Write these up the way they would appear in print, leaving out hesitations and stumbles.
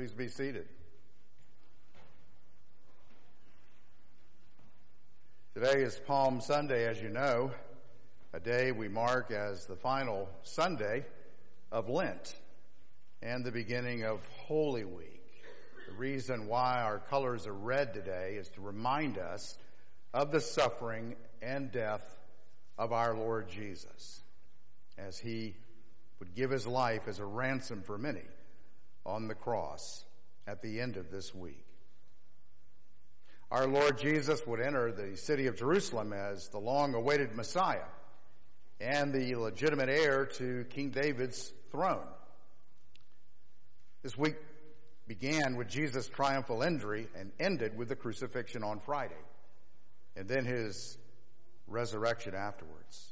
Please be seated. Today is Palm Sunday, as you know, a day we mark as the final Sunday of Lent and the beginning of Holy Week. The reason why our colors are red today is to remind us of the suffering and death of our Lord Jesus, as he would give his life as a ransom for many on the cross at the end of this week. Our Lord Jesus would enter the city of Jerusalem as the long-awaited Messiah and the legitimate heir to King David's throne. This week began with Jesus' triumphal entry and ended with the crucifixion on Friday, and then his resurrection afterwards.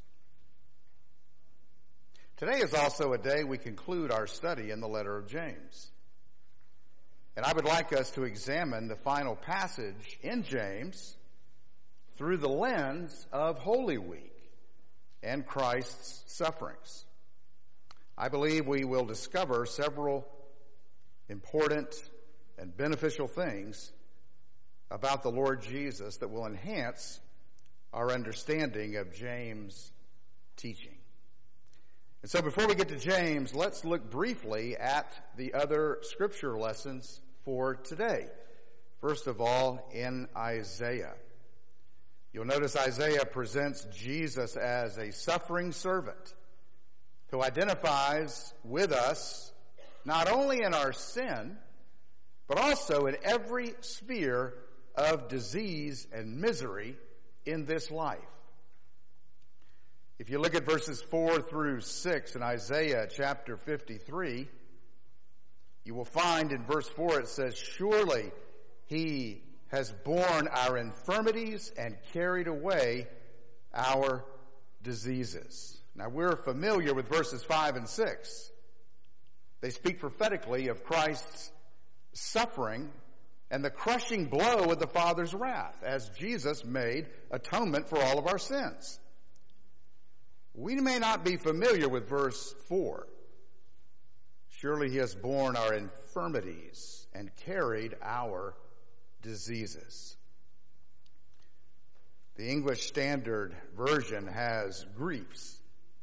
Today is also a day we conclude our study in the letter of James. And I would like us to examine the final passage in James through the lens of Holy Week and Christ's sufferings. I believe we will discover several important and beneficial things about the Lord Jesus that will enhance our understanding of James' teaching. And so before we get to James, let's look briefly at the other scripture lessons for today. First of all, in Isaiah. You'll notice Isaiah presents Jesus as a suffering servant who identifies with us not only in our sin, but also in every sphere of disease and misery in this life. If you look at verses 4 through 6 in Isaiah chapter 53, you will find in verse 4 it says, "Surely he has borne our infirmities and carried away our diseases." Now we're familiar with verses 5 and 6. They speak prophetically of Christ's suffering and the crushing blow of the Father's wrath as Jesus made atonement for all of our sins. We may not be familiar with verse 4. Surely he has borne our infirmities and carried our diseases. The English Standard Version has griefs.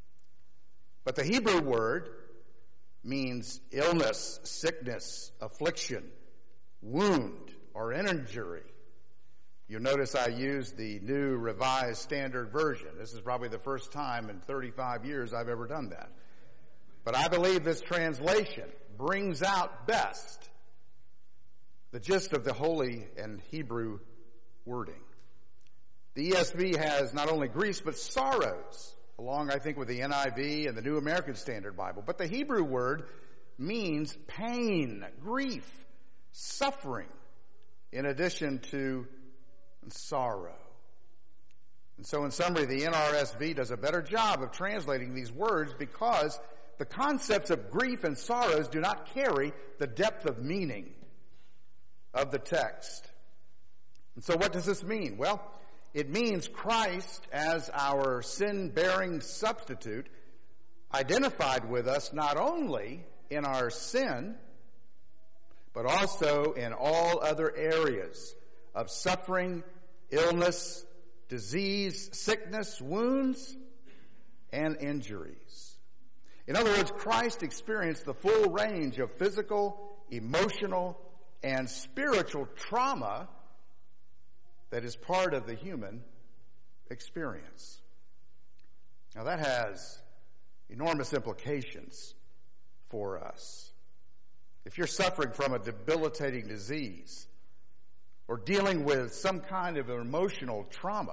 But the Hebrew word means illness, sickness, affliction, wound, or injury. You'll notice I used the New Revised Standard Version. This is probably the first time in 35 years I've ever done that. But I believe this translation brings out best the gist of the Holy and Hebrew wording. The ESV has not only griefs but sorrows, along I think with the NIV and the New American Standard Bible. But the Hebrew word means pain, grief, suffering, in addition to sorrow. And so in summary, the NRSV does a better job of translating these words because the concepts of grief and sorrows do not carry the depth of meaning of the text. And so what does this mean? Well, it means Christ as our sin-bearing substitute identified with us not only in our sin, but also in all other areas of suffering, illness, disease, sickness, wounds, and injuries. In other words, Christ experienced the full range of physical, emotional, and spiritual trauma that is part of the human experience. Now that has enormous implications for us. If you're suffering from a debilitating disease or dealing with some kind of emotional trauma,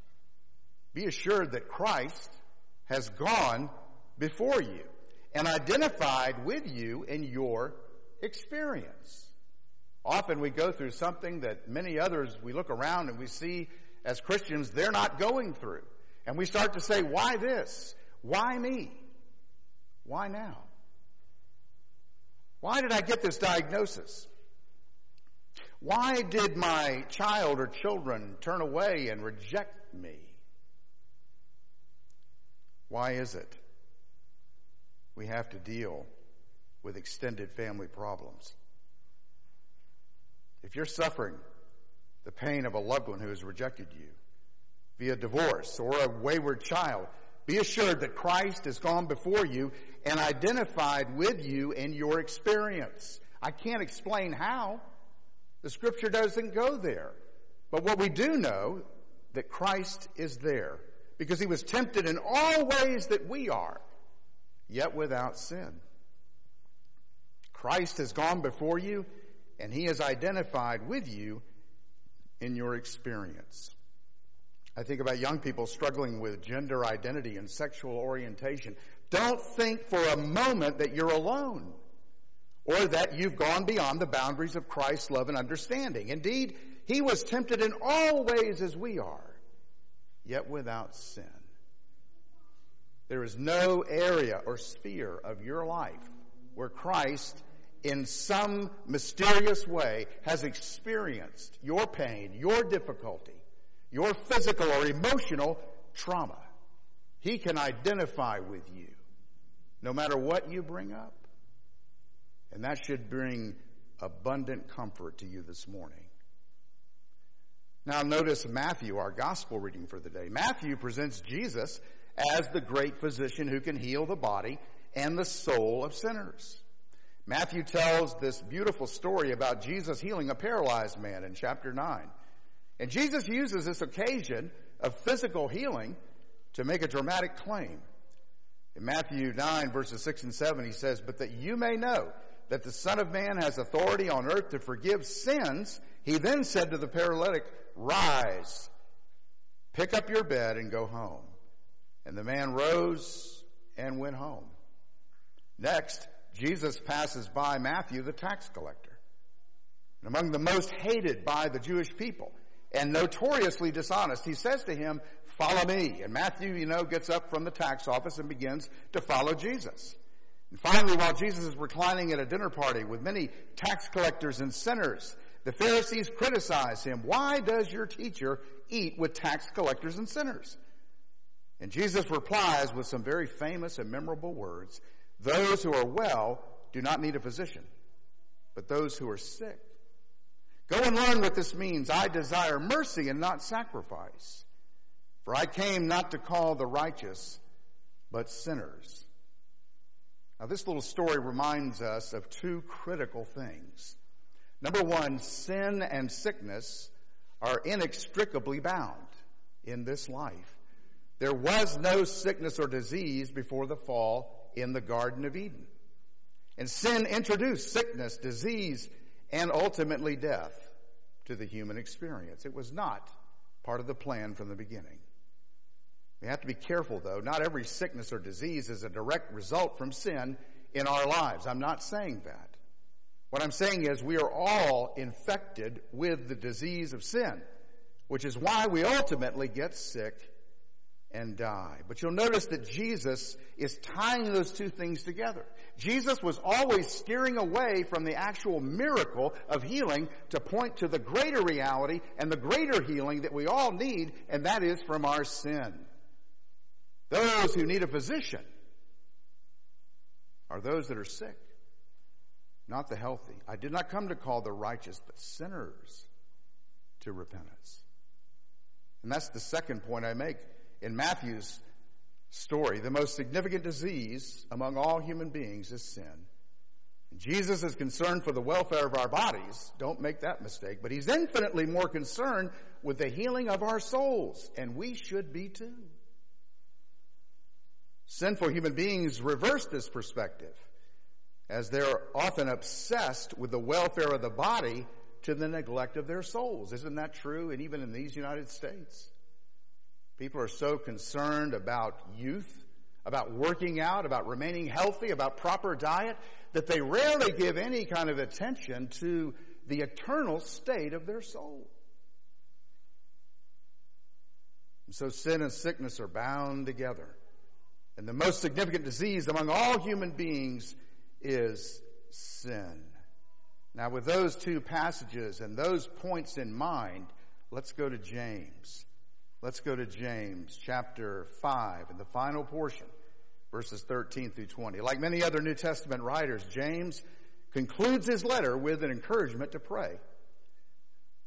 be assured that Christ has gone before you and identified with you in your experience. Often we go through something that many others, we look around and we see as Christians, they're not going through. And we start to say, why this? Why me? Why now? Why did I get this diagnosis? Why did my child or children turn away and reject me? Why is it we have to deal with extended family problems? If you're suffering the pain of a loved one who has rejected you via divorce or a wayward child, be assured that Christ has gone before you and identified with you in your experience. I can't explain how. The Scripture doesn't go there. But what we do know, that Christ is there, because he was tempted in all ways that we are, yet without sin. Christ has gone before you, and he has identified with you in your experience. I think about young people struggling with gender identity and sexual orientation. Don't think for a moment that you're alone, or that you've gone beyond the boundaries of Christ's love and understanding. Indeed, he was tempted in all ways as we are, yet without sin. There is no area or sphere of your life where Christ, in some mysterious way, has experienced your pain, your difficulty, your physical or emotional trauma. He can identify with you, no matter what you bring up. And that should bring abundant comfort to you this morning. Now notice Matthew, our gospel reading for the day. Matthew presents Jesus as the great physician who can heal the body and the soul of sinners. Matthew tells this beautiful story about Jesus healing a paralyzed man in chapter 9. And Jesus uses this occasion of physical healing to make a dramatic claim. In Matthew 9, verses 6 and 7, he says, "But that you may know that the Son of Man has authority on earth to forgive sins," he then said to the paralytic, "Rise, pick up your bed and go home." And the man rose and went home. Next, Jesus passes by Matthew, the tax collector, and among the most hated by the Jewish people and notoriously dishonest. He says to him, "Follow me." And Matthew, gets up from the tax office and begins to follow Jesus. And finally, while Jesus is reclining at a dinner party with many tax collectors and sinners, the Pharisees criticize him. "Why does your teacher eat with tax collectors and sinners?" And Jesus replies with some very famous and memorable words, "Those who are well do not need a physician, but those who are sick. Go and learn what this means. I desire mercy and not sacrifice. For I came not to call the righteous, but sinners." Now, this little story reminds us of two critical things. Number one, sin and sickness are inextricably bound in this life. There was no sickness or disease before the fall in the Garden of Eden. And sin introduced sickness, disease, and ultimately death to the human experience. It was not part of the plan from the beginning. We have to be careful, though. Not every sickness or disease is a direct result from sin in our lives. I'm not saying that. What I'm saying is we are all infected with the disease of sin, which is why we ultimately get sick and die. But you'll notice that Jesus is tying those two things together. Jesus was always steering away from the actual miracle of healing to point to the greater reality and the greater healing that we all need, and that is from our sin. Those who need a physician are those that are sick, not the healthy. I did not come to call the righteous, but sinners to repentance. And that's the second point I make in Matthew's story. The most significant disease among all human beings is sin. And Jesus is concerned for the welfare of our bodies. Don't make that mistake. But he's infinitely more concerned with the healing of our souls. And we should be too. Sinful human beings reverse this perspective, as they're often obsessed with the welfare of the body to the neglect of their souls. Isn't that true? And even in these United States, people are so concerned about youth, about working out, about remaining healthy, about proper diet, that they rarely give any kind of attention to the eternal state of their soul. And so sin and sickness are bound together. And the most significant disease among all human beings is sin. Now, with those two passages and those points in mind, let's go to James. Let's go to James chapter 5 and the final portion, verses 13 through 20. Like many other New Testament writers, James concludes his letter with an encouragement to pray.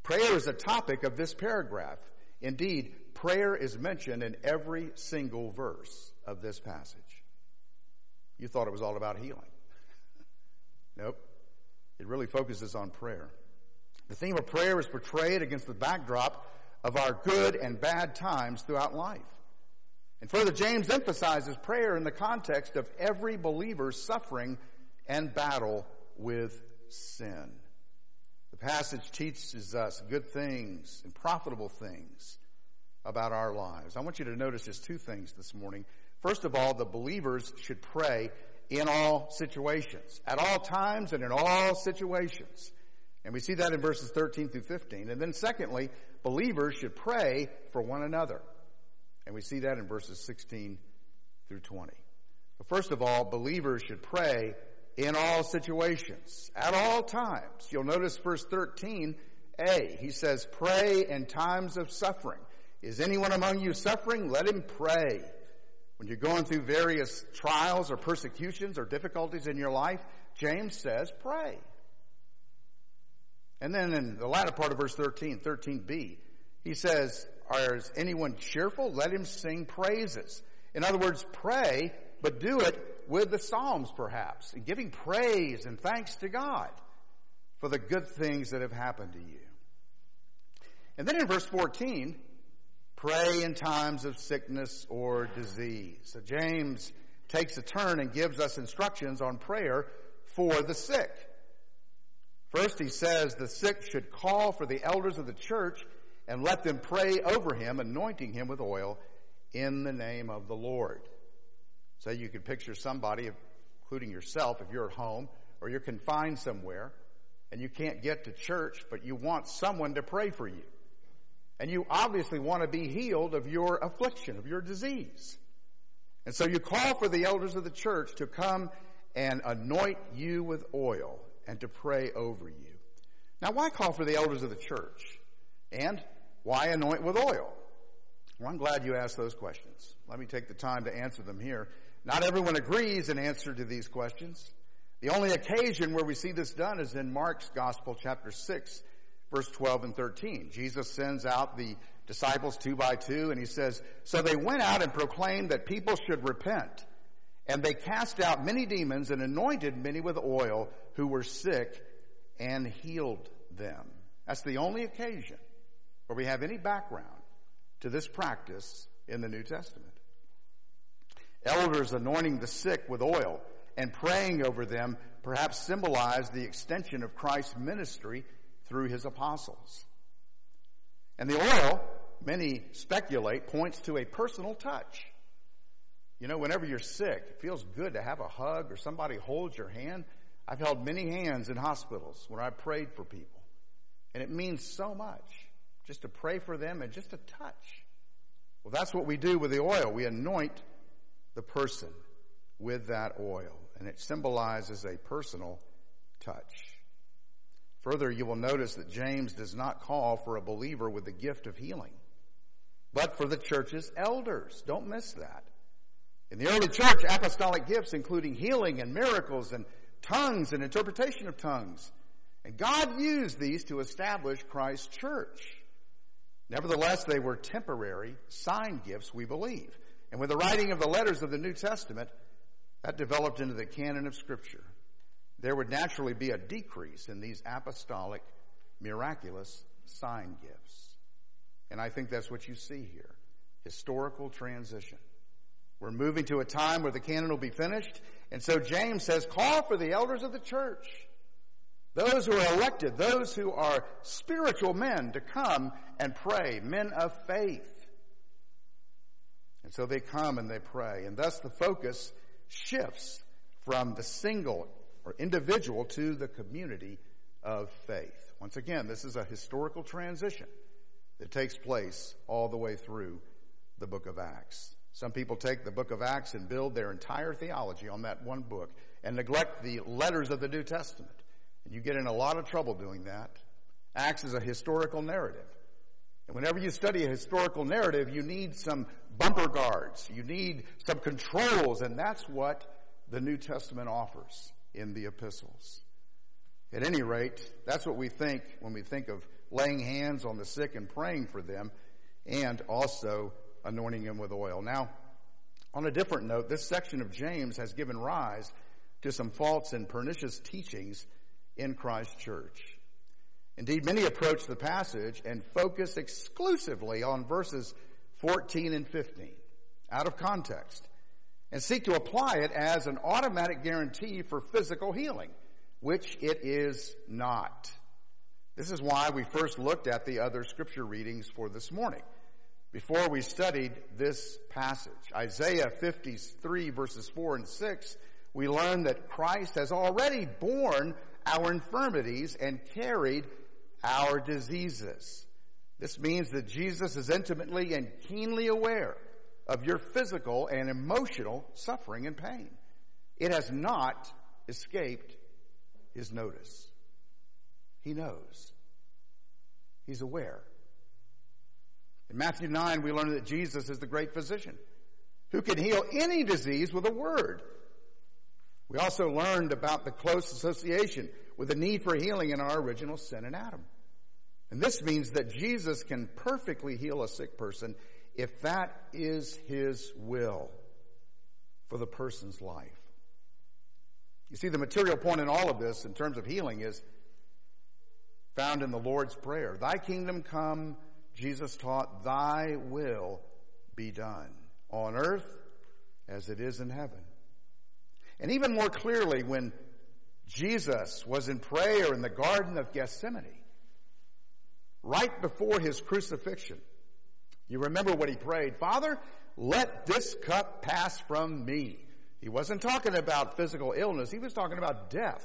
Prayer is a topic of this paragraph. Indeed, prayer is mentioned in every single verse of this passage. You thought it was all about healing. Nope. It really focuses on prayer. The theme of prayer is portrayed against the backdrop of our good and bad times throughout life. And further, James emphasizes prayer in the context of every believer's suffering and battle with sin. The passage teaches us good things and profitable things about our lives. I want you to notice just two things this morning. First of all, the believers should pray in all situations, at all times and in all situations. And we see that in verses 13 through 15. And then secondly, believers should pray for one another. And we see that in verses 16 through 20. But first of all, believers should pray in all situations, at all times. You'll notice verse 13a. He says, pray in times of suffering. Is anyone among you suffering? Let him pray. When you're going through various trials or persecutions or difficulties in your life, James says, pray. And then in the latter part of verse 13b, he says, is anyone cheerful? Let him sing praises. In other words, pray, but do it with the Psalms perhaps, and giving praise and thanks to God for the good things that have happened to you. And then in verse 14, pray in times of sickness or disease. So James takes a turn and gives us instructions on prayer for the sick. First, he says the sick should call for the elders of the church and let them pray over him, anointing him with oil in the name of the Lord. So you could picture somebody, including yourself, if you're at home or you're confined somewhere and you can't get to church, but you want someone to pray for you. And you obviously want to be healed of your affliction, of your disease. And so you call for the elders of the church to come and anoint you with oil and to pray over you. Now, why call for the elders of the church? And why anoint with oil? Well, I'm glad you asked those questions. Let me take the time to answer them here. Not everyone agrees in answer to these questions. The only occasion where we see this done is in Mark's Gospel, chapter 6, verse 12 and 13. Jesus sends out the disciples 2 by 2, and he says, so they went out and proclaimed that people should repent. And they cast out many demons and anointed many with oil who were sick and healed them. That's the only occasion where we have any background to this practice in the New Testament. Elders anointing the sick with oil and praying over them perhaps symbolize the extension of Christ's ministry through his apostles. And the oil, many speculate, points to a personal touch. You know, whenever you're sick, it feels good to have a hug or somebody holds your hand. I've held many hands in hospitals where I prayed for people. And it means so much just to pray for them and just a touch. Well, that's what we do with the oil. We anoint the person with that oil. And it symbolizes a personal touch. Further, you will notice that James does not call for a believer with the gift of healing, but for the church's elders. Don't miss that. In the early church, apostolic gifts including healing and miracles and tongues and interpretation of tongues. And God used these to establish Christ's church. Nevertheless, they were temporary sign gifts, we believe. And with the writing of the letters of the New Testament, that developed into the canon of Scripture. There would naturally be a decrease in these apostolic, miraculous sign gifts. And I think that's what you see here. Historical transition. We're moving to a time where the canon will be finished. And so James says, call for the elders of the church, those who are elected, those who are spiritual men, to come and pray, men of faith. And so they come and they pray. And thus the focus shifts from the single or individual to the community of faith. Once again, this is a historical transition that takes place all the way through the book of Acts. Some people take the book of Acts and build their entire theology on that one book and neglect the letters of the New Testament. And you get in a lot of trouble doing that. Acts is a historical narrative. And whenever you study a historical narrative, you need some bumper guards. You need some controls, and that's what the New Testament offers in the epistles. At any rate, that's what we think when we think of laying hands on the sick and praying for them, and also anointing them with oil. Now, on a different note, this section of James has given rise to some false and pernicious teachings in Christ's church. Indeed, many approach the passage and focus exclusively on verses 14 and 15 out of context and seek to apply it as an automatic guarantee for physical healing, which it is not. This is why we first looked at the other scripture readings for this morning, before we studied this passage. Isaiah 53 verses 4 and 6, we learn that Christ has already borne our infirmities and carried our diseases. This means that Jesus is intimately and keenly aware of your physical and emotional suffering and pain. It has not escaped his notice. He knows. He's aware. In Matthew 9, we learn that Jesus is the great physician who can heal any disease with a word. We also learned about the close association with the need for healing in our original sin in Adam. And this means that Jesus can perfectly heal a sick person if that is his will for the person's life. You see, the material point in all of this in terms of healing is found in the Lord's Prayer. Thy kingdom come, Jesus taught, thy will be done on earth as it is in heaven. And even more clearly, when Jesus was in prayer in the Garden of Gethsemane, right before his crucifixion, you remember what he prayed, Father, let this cup pass from me. He wasn't talking about physical illness. He was talking about death.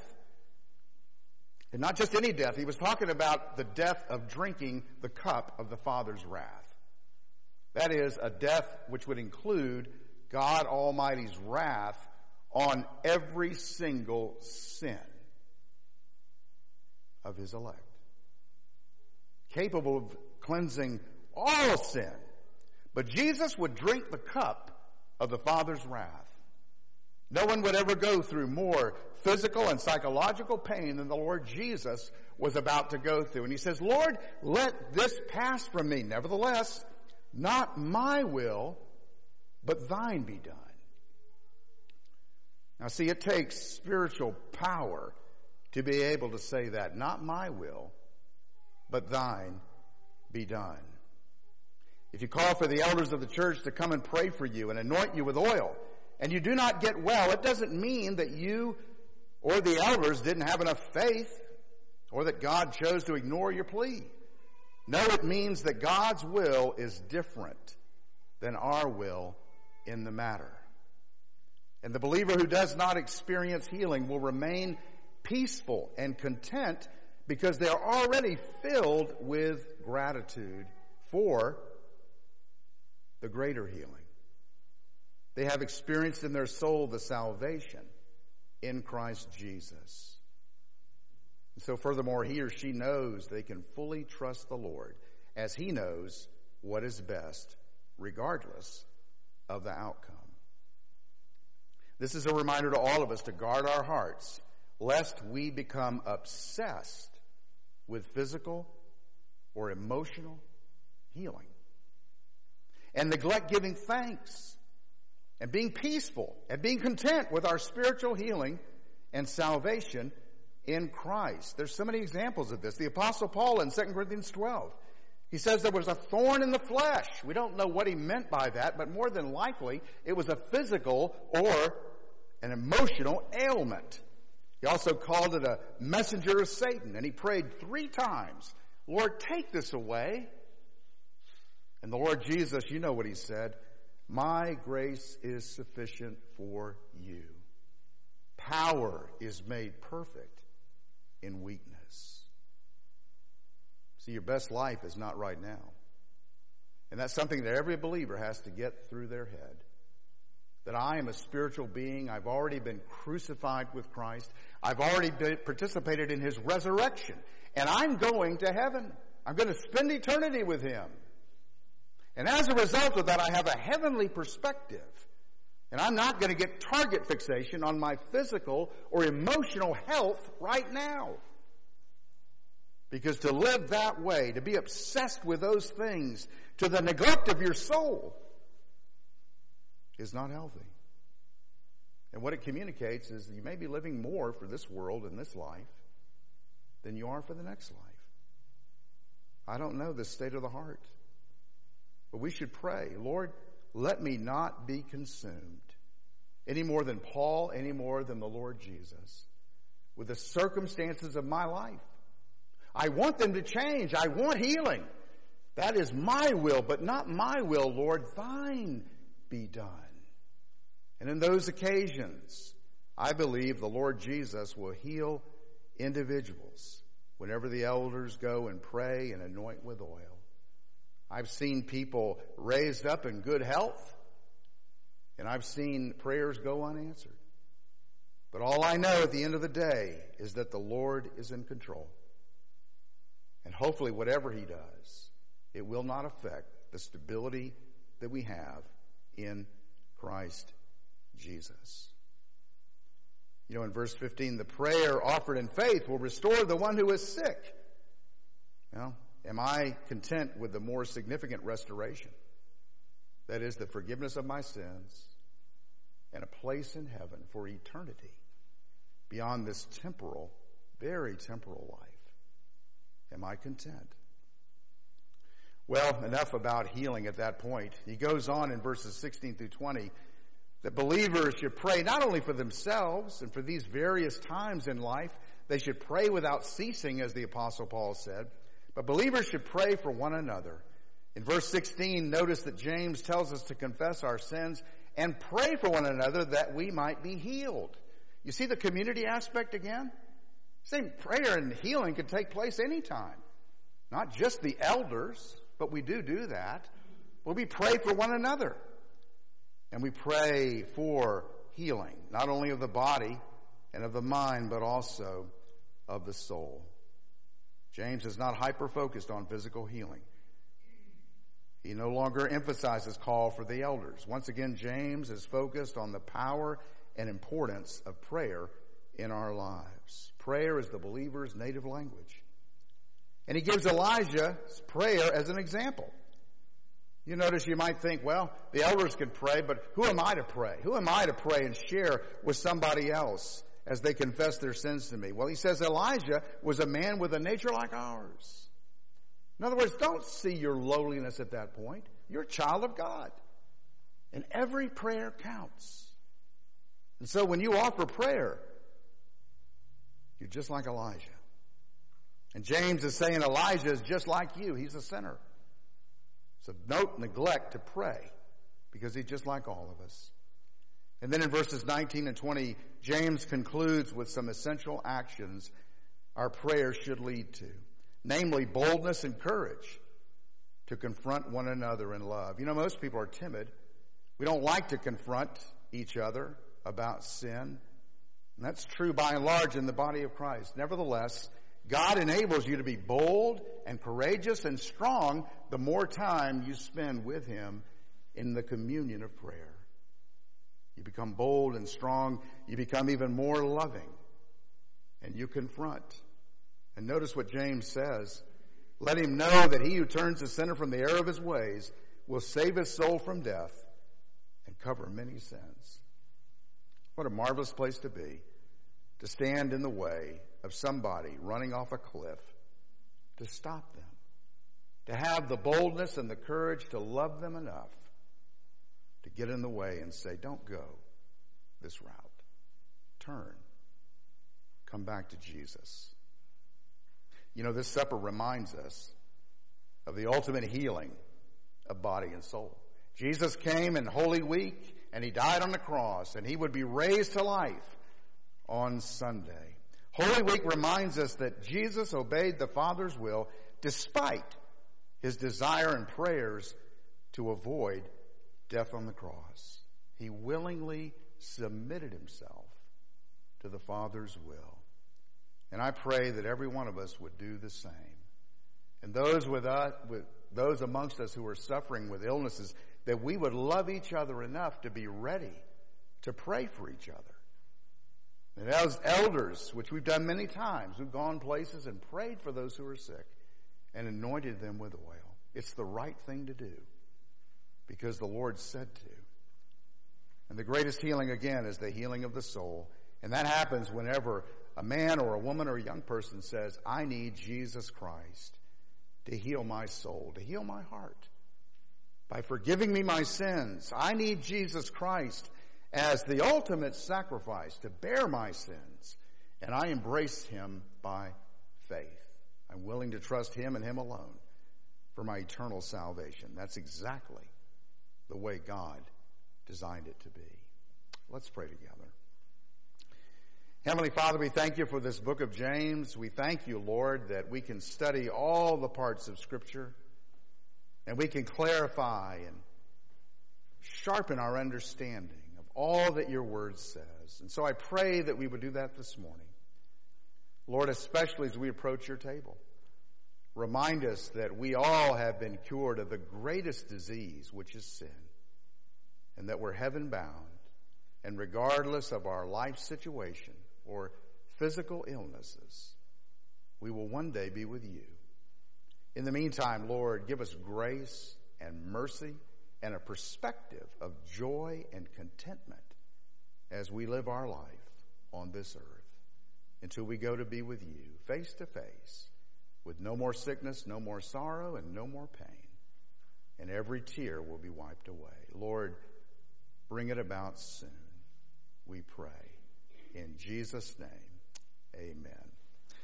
And not just any death. He was talking about the death of drinking the cup of the Father's wrath. That is, a death which would include God Almighty's wrath on every single sin of his elect. Capable of cleansing all sin. But Jesus would drink the cup of the Father's wrath. No one would ever go through more physical and psychological pain than the Lord Jesus was about to go through. And he says, Lord, let this pass from me. Nevertheless, not my will, but thine be done. Now see, it takes spiritual power to be able to say that. Not my will, but thine be done. If you call for the elders of the church to come and pray for you and anoint you with oil, and you do not get well, it doesn't mean that you or the elders didn't have enough faith or that God chose to ignore your plea. No, it means that God's will is different than our will in the matter. And the believer who does not experience healing will remain peaceful and content because they are already filled with gratitude for the greater healing. They have experienced in their soul the salvation in Christ Jesus. And so furthermore, he or she knows they can fully trust the Lord as he knows what is best, regardless of the outcome. This is a reminder to all of us to guard our hearts, lest we become obsessed with physical or emotional healing and neglect giving thanks and being peaceful and being content with our spiritual healing and salvation in Christ. There's so many examples of this. The Apostle Paul in 2 Corinthians 12, he says there was a thorn in the flesh. We don't know what he meant by that, but more than likely it was a physical or an emotional ailment. He also called it a messenger of Satan, and he prayed 3 times, Lord, take this away. And the Lord Jesus, you know what he said, my grace is sufficient for you. Power is made perfect in weakness. See, your best life is not right now. And that's something that every believer has to get through their head. That I am a spiritual being. I've already been crucified with Christ. I've already participated in his resurrection. And I'm going to heaven. I'm going to spend eternity with him. And as a result of that, I have a heavenly perspective. And I'm not going to get target fixation on my physical or emotional health right now. Because to live that way, to be obsessed with those things to the neglect of your soul, is not healthy. And what it communicates is you may be living more for this world and this life than you are for the next life. I don't know the state of the heart. But we should pray, Lord, let me not be consumed any more than Paul, any more than the Lord Jesus, with the circumstances of my life. I want them to change. I want healing. That is my will, but not my will, Lord. Thine be done. And in those occasions, I believe the Lord Jesus will heal individuals whenever the elders go and pray and anoint with oil. I've seen people raised up in good health, and I've seen prayers go unanswered. But all I know at the end of the day is that the Lord is in control. And hopefully whatever he does, it will not affect the stability that we have in Christ Jesus. You know, in verse 15, the prayer offered in faith will restore the one who is sick. Well, am I content with the more significant restoration? That is the forgiveness of my sins and a place in heaven for eternity beyond this temporal, very temporal life. Am I content? Well, enough about healing at that point. He goes on in verses 16 through 20 that believers should pray not only for themselves and for these various times in life. They should pray without ceasing, as the Apostle Paul said. But believers should pray for one another. In verse 16, notice that James tells us to confess our sins and pray for one another that we might be healed. You see the community aspect again? Same prayer and healing can take place anytime. Not just the elders, but we do that. Well, we pray for one another. And we pray for healing, not only of the body and of the mind, but also of the soul. James is not hyper-focused on physical healing. He no longer emphasizes call for the elders. Once again, James is focused on the power and importance of prayer in our lives. Prayer is the believer's native language. And he gives Elijah's prayer as an example. You notice you might think, well, the elders can pray, but who am I to pray? Who am I to pray and share with somebody else as they confess their sins to me? Well, he says Elijah was a man with a nature like ours. In other words, don't see your lowliness at that point. You're a child of God. And every prayer counts. And so when you offer prayer, you're just like Elijah. And James is saying Elijah is just like you. He's a sinner. So don't neglect to pray, because he's just like all of us. And then in verses 19 and 20, James concludes with some essential actions our prayer should lead to. Namely, boldness and courage to confront one another in love. You know, most people are timid. We don't like to confront each other about sin. And that's true by and large in the body of Christ. Nevertheless, God enables you to be bold and courageous and strong the more time you spend with him in the communion of prayer. You become bold and strong. You become even more loving. And you confront. And notice what James says. Let him know that he who turns the sinner from the error of his ways will save his soul from death and cover many sins. What a marvelous place to be. To stand in the way of somebody running off a cliff, to stop them, to have the boldness and the courage to love them enough to get in the way and say, don't go this route. Turn. Come back to Jesus. You know, this supper reminds us of the ultimate healing of body and soul. Jesus came in Holy Week, and he died on the cross, and he would be raised to life on Sunday. Holy Week reminds us that Jesus obeyed the Father's will despite his desire and prayers to avoid death on the cross. He willingly submitted himself to the Father's will. And I pray that every one of us would do the same. And those those amongst us who are suffering with illnesses, that we would love each other enough to be ready to pray for each other. And as elders, which we've done many times, we've gone places and prayed for those who are sick and anointed them with oil. It's the right thing to do because the Lord said to. And the greatest healing, again, is the healing of the soul. And that happens whenever a man or a woman or a young person says, I need Jesus Christ to heal my soul, to heal my heart. By forgiving me my sins, I need Jesus Christ as the ultimate sacrifice to bear my sins. And I embrace him by faith. I'm willing to trust him and him alone for my eternal salvation. That's exactly the way God designed it to be. Let's pray together. Heavenly Father, we thank you for this book of James. We thank you, Lord, that we can study all the parts of Scripture and we can clarify and sharpen our understanding of all that your word says. And so I pray that we would do that this morning. Lord, especially as we approach your table, remind us that we all have been cured of the greatest disease, which is sin, and that we're heaven-bound, and regardless of our life situation or physical illnesses, we will one day be with you. In the meantime, Lord, give us grace and mercy and a perspective of joy and contentment as we live our life on this earth until we go to be with you face to face with no more sickness, no more sorrow, and no more pain. And every tear will be wiped away. Lord, bring it about soon, we pray. In Jesus' name, amen.